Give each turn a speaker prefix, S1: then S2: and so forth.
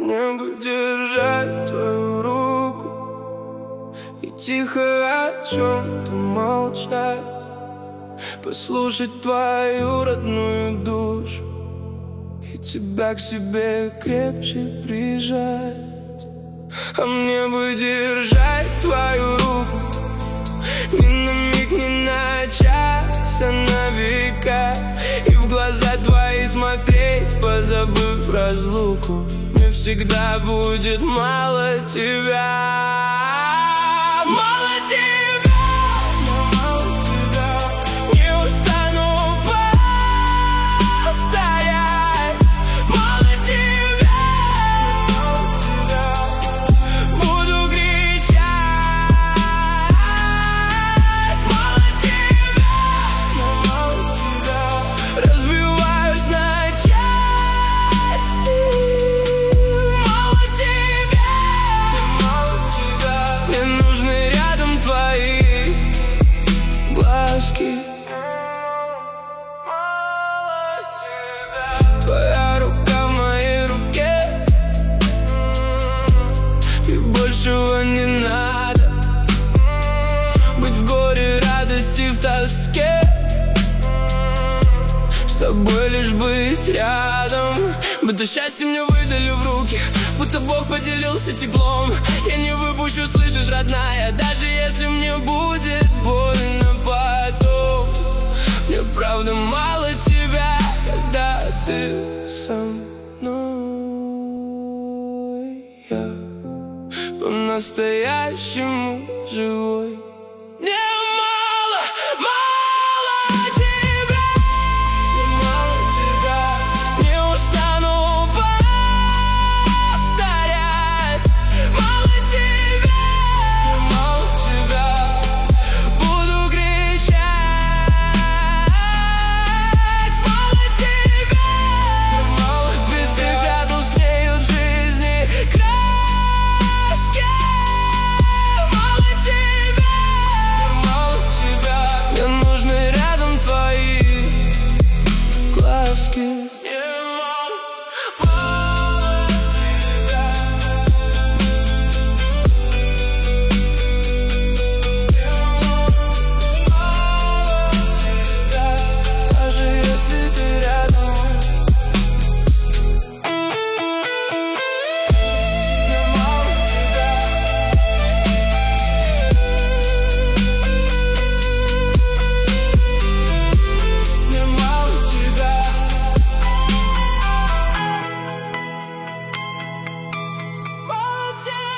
S1: мне бы держать твою руку и тихо о чем-то молчать, послушать твою родную душу и тебя к себе крепче прижать. А мне бы держать твою руку ни на миг, ни на час, а на века, и в глаза твои смотреть, позабыв разлуку. Мне всегда будет мало тебя. Мало тебя, мало тебя. Не устану повторять. Мало тебя, мало тебя. Буду кричать. Мало тебя, мало тебя. Разбиваюсь на части. Мало тебя, мало тебя. Мне нужны рядом твои глазки. Мало тебя. Твоя рука в моей руке, и большего не надо. Быть в горе, радости, в тоске, с тобой лишь быть рядом. Будто счастье мне выдали в руки, будто Бог поделился теплом. Я не выпущу, слышишь, родная, даже если мне будет больно потом. Мне правда мало тебя, когда ты со мной. Я по-настоящему живой. Мне мало, мало тебя. Мне мало тебя. Не устану повторять. Мало тебя, мало тебя. Буду кричать. Мало тебя, мало. Без тебя тускнеют жизни краски. Мало тебя, мало тебя. Мне нужны рядом твои глазки. Мне мало, мало тебя. Мне мало тебя. Даже если ты рядом. Мне мало тебя. Мне мало тебя. Мало тебя.